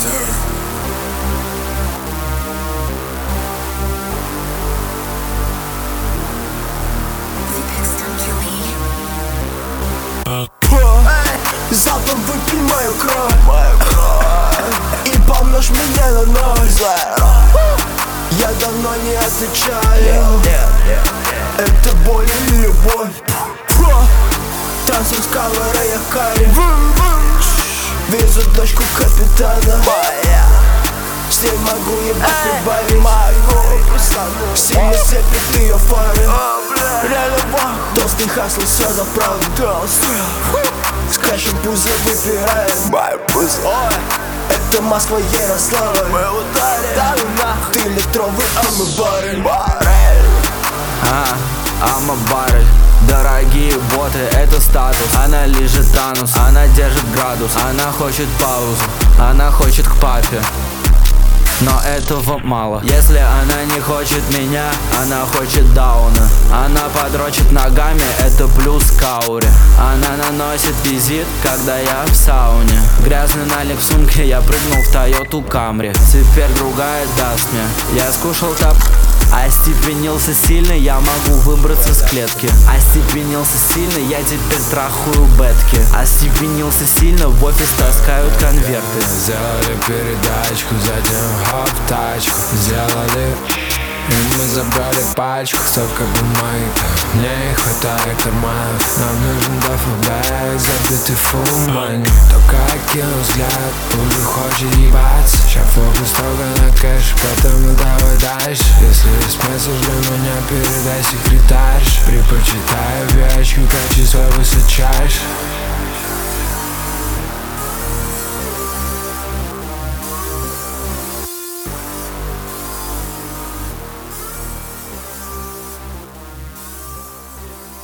Залпом выпей мою кровь и помножь меня на ноль. Я давно не отвечаю, это боль или любовь. Танцуем с камерой, я Карри. Везу дочку капитана. С ней могу ебать прибавить. Сильно слепит ее фары. Толстый хасл, все за правду. Скачем пузо, выпираем. Это Москва, Ярославль. Мы ударим. Ты литровый, а мы баррель. I'm a баррель. Дорогие боты, это статус. Она лежит танус, она держит градус. Она хочет паузу, она хочет к папе. Но этого мало. Если она не хочет меня, она хочет дауна. Она подрочит ногами, это плюс к ауре. Она наносит визит, когда я в сауне. Грязный налик в сумке, я прыгнул в Тойоту Камри. Теперь другая даст мне. Я скушал остепенился сильно, я могу выбраться с клетки. Остепенился сильно, я теперь трахаю бетки. Остепенился сильно, в офис таскают конверты. Сделали передачку, затем хоп, тачку сделали. И мы забрали пачку, столько бумаги. Мне не хватает карманов. Нам нужен ДФБ, забитый full money. Только кинул взгляд, пули хочет ебаться. Сейчас фокус строго на кэш, поэтому давай дальше. Если есть месседж для меня, передай секретарше. Предпочитаю вещи, качество высочайше.